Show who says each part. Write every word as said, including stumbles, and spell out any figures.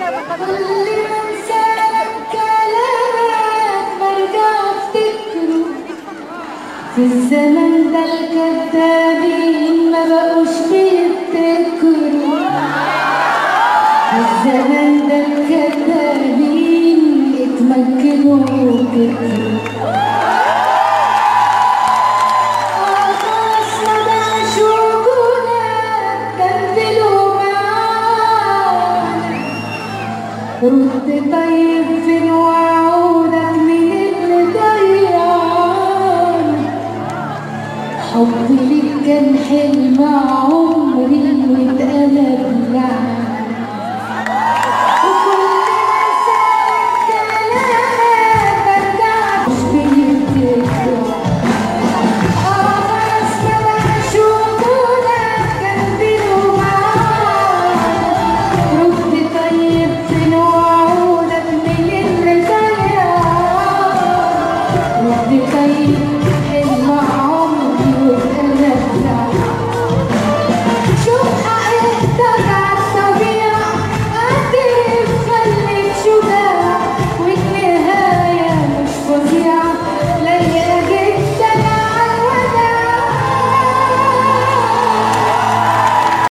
Speaker 1: ما انسالك كلامك برجع افتكره، في الزمن ده الكدابين ما بقوش بيفتكروا، في الزمن ده الكدابين اتمكنوا وكتروا. خلاص ما بقاش وجودك كملوا معانا، رد طيب فين وعودك مين اللي ضيعنا، حبي ليك كان حلم عمري واتقلب لعنة، وكل ما انسالك كلامك برجع مش بيفتكر. خلاص ما بقاش وجودك كملوا معانا، رد طيب فين وعودك مين اللي ضيعنا، رد طيب